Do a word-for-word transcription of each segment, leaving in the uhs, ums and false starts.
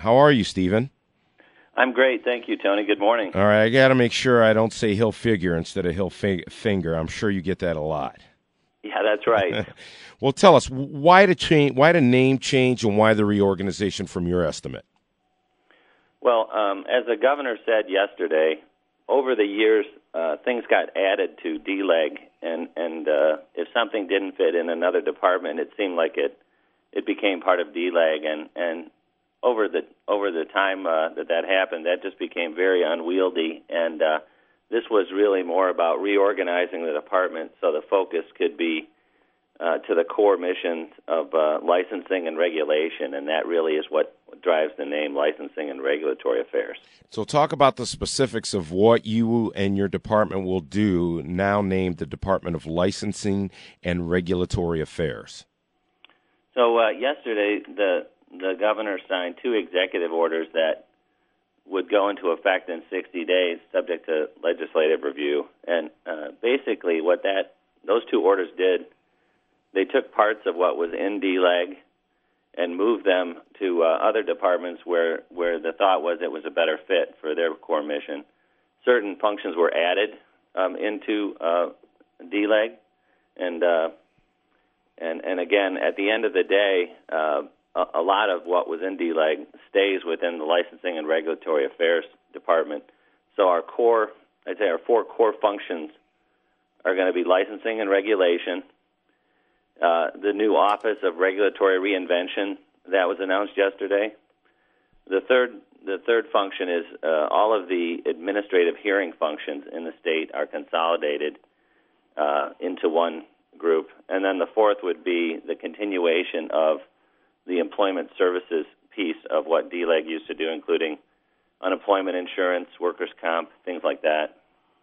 How are you, Stephen? I'm great. Thank you, Tony. Good morning. All right, I got to make sure I don't say hill figure instead of hill fi- finger. I'm sure you get that a lot. Yeah, that's right. Well, tell us, why the change, why the name change, and why the reorganization from your estimate? Well, um, as the governor said yesterday, over the years, uh, things got added to D L E G, and, and uh, if something didn't fit in another department, it seemed like it it became part of D L E G, and, and over the over the time uh, that that happened, that just became very unwieldy, and uh, this was really more about reorganizing the department so the focus could be uh, to the core missions of uh, licensing and regulation, and that really is what drives the name Licensing and Regulatory Affairs. So talk about the specifics of what you and your department will do, now named the Department of Licensing and Regulatory Affairs. So uh, yesterday, the the governor signed two executive orders that would go into effect in sixty days, subject to legislative review. And uh, basically what that those two orders did, they took parts of what was in D L E G and moved them to uh, other departments where, where the thought was it was a better fit for their core mission. Certain functions were added um, into uh, D L E G, and, uh, and, and again, at the end of the day, uh, a, a lot of what was in D L E G stays within the Licensing and Regulatory Affairs Department. So our core, I'd say our four core functions are going to be licensing and regulation, uh, the new Office of Regulatory Reinvention that was announced yesterday. The third, the third function is uh, all of the administrative hearing functions in the state are consolidated uh, into one group. And then the fourth would be the continuation of the employment services piece of what D L E G used to do, including unemployment insurance, workers' comp, things like that.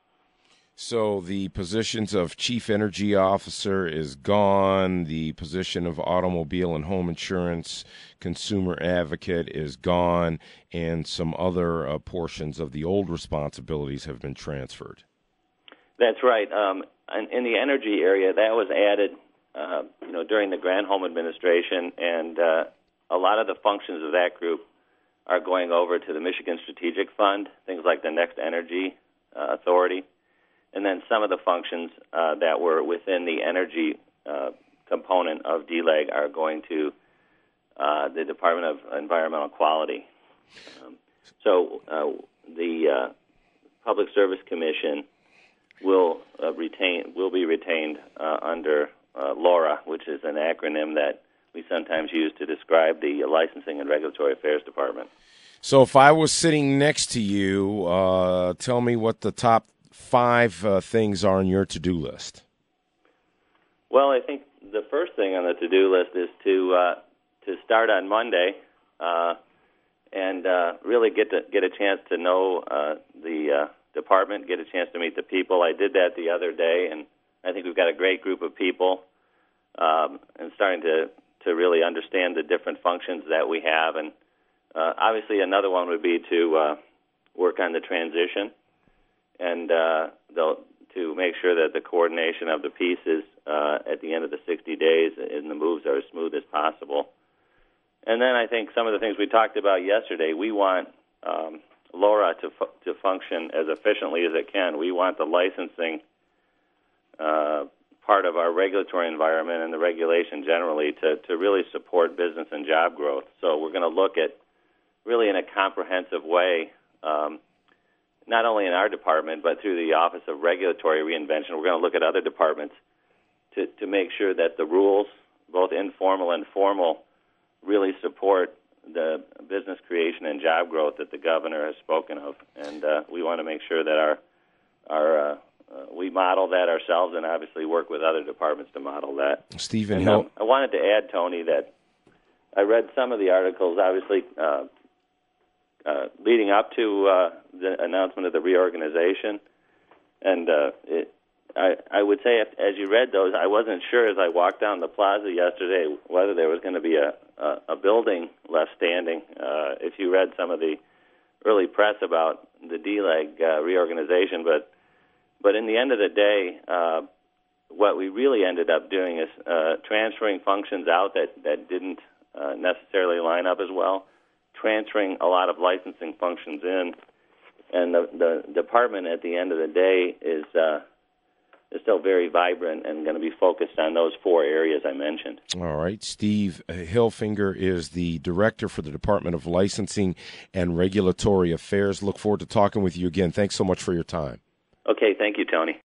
So the positions of Chief Energy Officer is gone. The position of Automobile and Home Insurance Consumer Advocate is gone, and some other uh, portions of the old responsibilities have been transferred. That's right. Um, in, in the energy area, that was added, uh, you know, during the Granholm administration, and uh, a lot of the functions of that group are going over to the Michigan Strategic Fund, things like the Next Energy uh, Authority. And then some of the functions uh, that were within the energy uh, component of D L E G are going to uh, the Department of Environmental Quality. Um, so uh, the uh, Public Service Commission will uh, retain will be retained uh, under uh, LORA, which is an acronym that we sometimes use to describe the Licensing and Regulatory Affairs Department. So if I was sitting next to you, uh, tell me what the top five uh, things are on your to-do list. Well, I think the first thing on the to-do list is to uh, to start on Monday uh, and uh, really get to get a chance to know uh, the uh, department, get a chance to meet the people. I did that the other day, and I think we've got a great group of people um, and starting to, to really understand the different functions that we have. And uh, obviously another one would be to uh, work on the transition and uh, they'll, to make sure that the coordination of the pieces uh, at the end of the sixty days and the moves are as smooth as possible. And then I think some of the things we talked about yesterday, we want um, LORA to fu- to function as efficiently as it can. We want the licensing uh, part of our regulatory environment and the regulation generally to, to really support business and job growth. So we're going to look at really in a comprehensive way um, not only in our department, but through the Office of Regulatory Reinvention. We're going to look at other departments to, to make sure that the rules, both informal and formal, really support the business creation and job growth that the governor has spoken of. And uh, we want to make sure that our our uh, uh, we model that ourselves and obviously work with other departments to model that. Stephen and, Hill. Um, I wanted to add, Tony, that I read some of the articles, obviously, uh, Uh, leading up to uh, the announcement of the reorganization. And uh, it, I, I would say, if, as you read those, I wasn't sure as I walked down the plaza yesterday whether there was going to be a, a, a building left standing. Uh, if you read some of the early press about the D L E G uh, reorganization, but but in the end of the day, uh, what we really ended up doing is uh, transferring functions out that, that didn't uh, necessarily line up as well, transferring a lot of licensing functions in, and the, the department at the end of the day is uh, is still very vibrant and going to be focused on those four areas I mentioned. All right. Steve Hilfinger is the Director for the Department of Licensing and Regulatory Affairs. Look forward to talking with you again. Thanks so much for your time. Okay, thank you, Tony.